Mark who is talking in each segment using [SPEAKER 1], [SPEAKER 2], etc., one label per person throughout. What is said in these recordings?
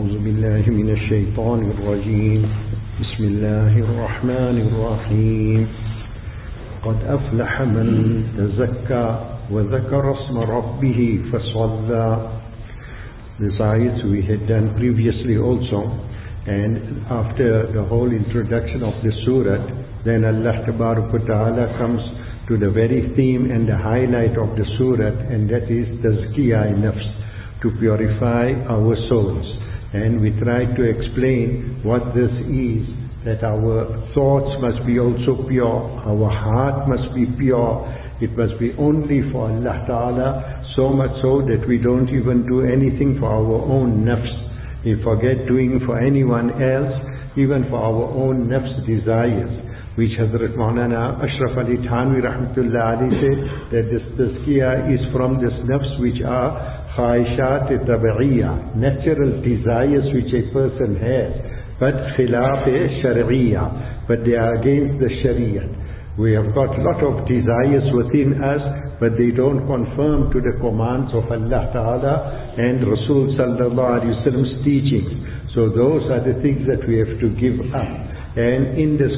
[SPEAKER 1] أعوذ بالله من الشيطان الرجيم بسم الله الرحمن الرحيم قد أفلح من تزكى وذكر اسم ربه فصلى. These ayats we had done previously also, and after the whole introduction of the surah, then Allah Tabarak wa Ta'ala comes to the very theme and the highlight of the surah, and that is Tazkiyah nafs, to purify our souls. And we tried to explain what this is, that our thoughts must be also pure, our heart must be pure, it must be only for Allah Ta'ala, so much so that we don't even do anything for our own nafs. We forget doing for anyone else, even for our own nafs desires, which Hazrat Maulana Ashraf Ali Thanvi Rahmatullah Ali said, that this tazkiyah is from this nafs which are khaishat tabi'iyya, natural desires which a person has, but khilaf shar'iyya, but they are against the Shariah. We have got a lot of desires within us, but they don't conform to the commands of Allah Ta'ala and Rasul Sallallahu Alaihi Wasallam's teachings. So those are the things that we have to give up. And in this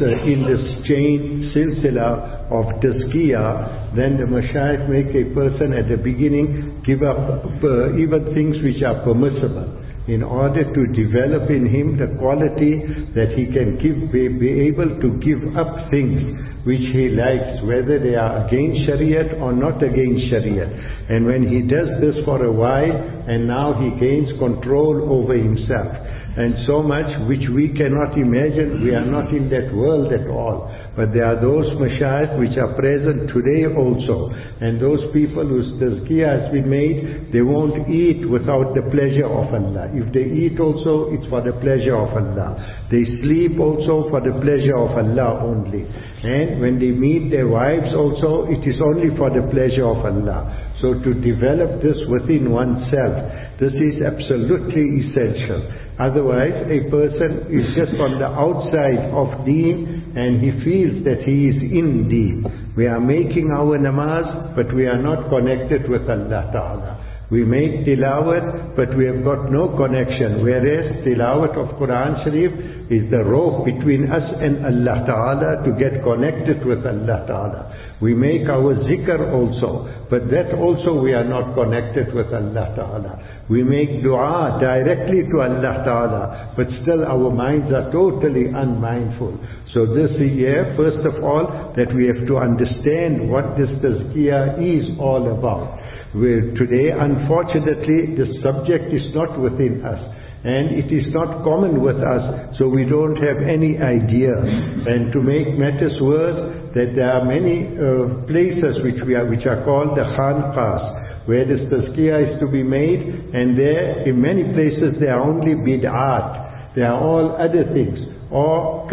[SPEAKER 1] chain silsila of tazkiyah, then the mashayikh make a person at the beginning give up even things which are permissible, in order to develop in him the quality that he can be able to give up things which he likes, whether they are against Shariat or not against Shariat. And when he does this for a while, and now he gains control over himself. And so much which we cannot imagine, we are not in that world at all. But there are those mashayikh which are present today also. And those people whose tazkiyah has been made, they won't eat without the pleasure of Allah. If they eat also, it's for the pleasure of Allah. They sleep also for the pleasure of Allah only. And when they meet their wives also, it is only for the pleasure of Allah. So to develop this within oneself, this is absolutely essential. Otherwise, a person is just on the outside of deen and he feels that he is in deen. We are making our namaz, but we are not connected with Allah Ta'ala. We make tilawat, but we have got no connection. Whereas tilawat of Quran Sharif is the rope between us and Allah Ta'ala to get connected with Allah Ta'ala. We make our zikr also, but that also we are not connected with Allah Ta'ala. We make dua directly to Allah Ta'ala, but still our minds are totally unmindful. So this year, first of all, that we have to understand what this tazkiyah is all about. Today, unfortunately, this subject is not within us, and it is not common with us, so we don't have any idea. And to make matters worse, that there are many places which are called the khanqahs, where this tazkiyah is to be made, and there, in many places, they are only bid'at. They are all other things, or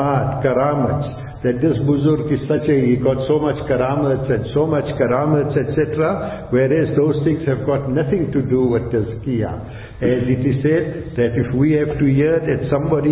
[SPEAKER 1] karamats. That this buzurg is he got so much karamats and so much karamats, etc. Whereas those things have got nothing to do with tazkiyah. As it is said, that if we have to hear that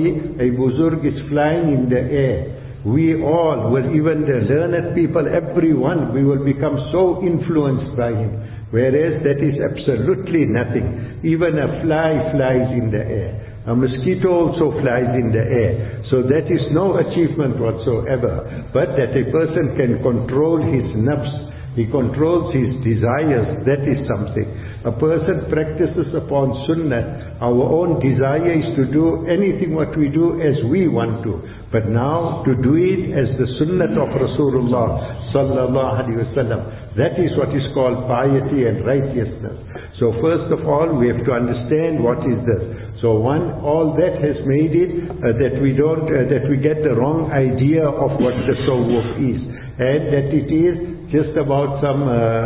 [SPEAKER 1] a buzurg is flying in the air, we all, well, even the learned people, everyone, we will become so influenced by him. Whereas that is absolutely nothing. Even a fly flies in the air. A mosquito also flies in the air. So that is no achievement whatsoever. But that a person can control his nafs, he controls his desires, that is something. A person practices upon sunnah. Our own desire is to do anything what we do as we want to. But now to do it as the sunnah of Rasulullah Sallallahu Alaihi Wasallam, that is what is called piety and righteousness. So first of all, we have to understand what is this. So all that has made it that we get the wrong idea of what the tasawwuf is, and that it is just about some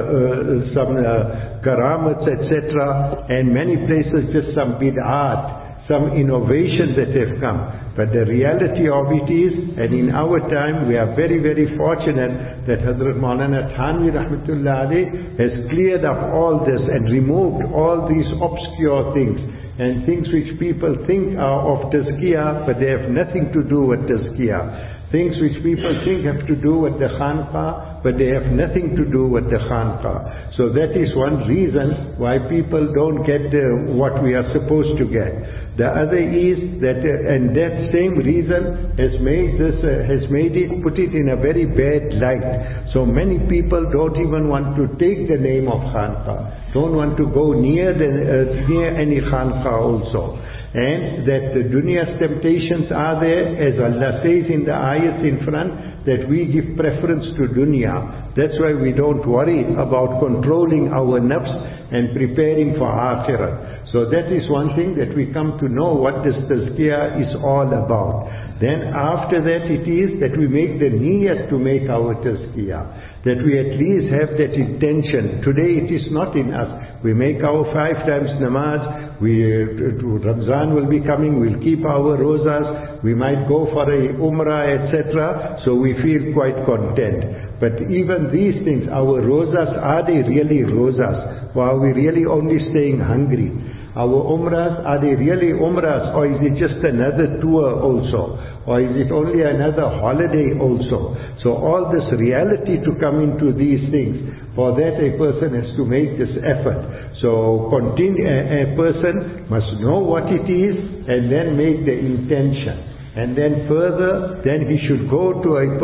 [SPEAKER 1] karamats, etc., and many places just some bid'at, some innovations that have come. But the reality of it is, and in our time we are very, very fortunate that Hazrat Maulana Thanvi Rahmatullah Ali has cleared up all this and removed all these obscure things and things which people think are of tazkiyah, but they have nothing to do with tazkiyah. things which people think have to do with the Khanqah, but they have nothing to do with the Khanqah. So that is one reason why people don't get what we are supposed to get. The other is that, and that same reason has made it, put it in a very bad light. So many people don't even want to take the name of Khanqah, don't want to go near any Khanqah also. And that the dunya's temptations are there, as Allah says in the ayats in front, that we give preference to dunya. That's why we don't worry about controlling our nafs and preparing for akhirah. So that is one thing that we come to know what this tazkiyah is all about. Then after that it is that we make the niyyat to make our tazkiyah, that we at least have that intention. Today it is not in us. We make our 5 times namaz, Ramzan will be coming, we'll keep our rozas, we might go for a umrah, etc. So we feel quite content. But even these things, our rozas, are they really rozas? Or are we really only staying hungry? Our umrahs, are they really umrahs, or is it just another tour also? Or is it only another holiday also? So all this reality to come into these things, for that a person has to make this effort. So a person must know what it is and then make the intention. And then further, then he should go to a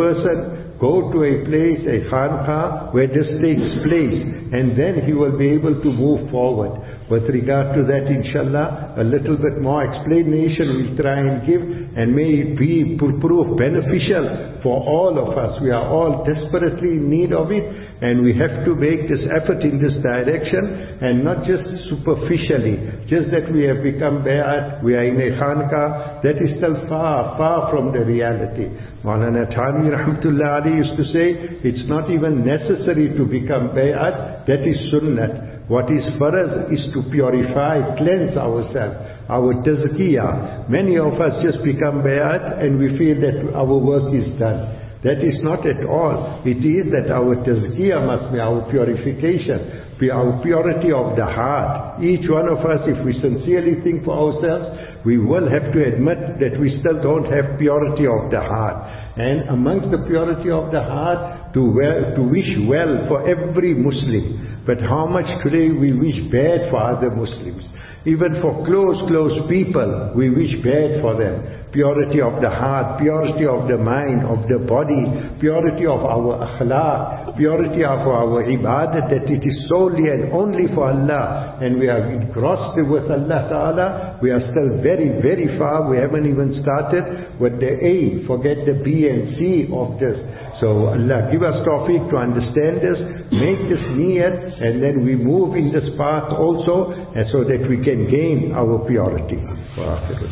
[SPEAKER 1] place, a khanqah, where this takes place, and then he will be able to move forward. With regard to that, inshallah, a little bit more explanation we'll try and give, and may it prove beneficial for all of us. We are all desperately in need of it, and we have to make this effort in this direction, and not just superficially, just that we have become bay'at, we are in a khanqah. That is still far, far from the reality. Maulana Thani Rahmatullah Ali used to say, it's not even necessary to become bay'at, that is sunnat. What is for us is to purify, cleanse ourselves, our tazkiyah. Many of us just become bay'at and we feel that our work is done. That is not at all. It is that our tazkiyah must be our purification, be our purity of the heart. Each one of us, if we sincerely think for ourselves, we will have to admit that we still don't have purity of the heart. And amongst the purity of the heart, to wish well for every Muslim. But how much today we wish bad for other Muslims. Even for close people, we wish bad for them. Purity of the heart, purity of the mind, of the body, purity of our akhlaq, purity of our ibadat, that it is solely and only for Allah. And we are engrossed with Allah Ta'ala. We are still very, very far. We haven't even started with the A. Forget the B and C of this. So Allah give us tawfiq to understand this, make this niyat, and then we move in this path also, and so that we can gain our purity.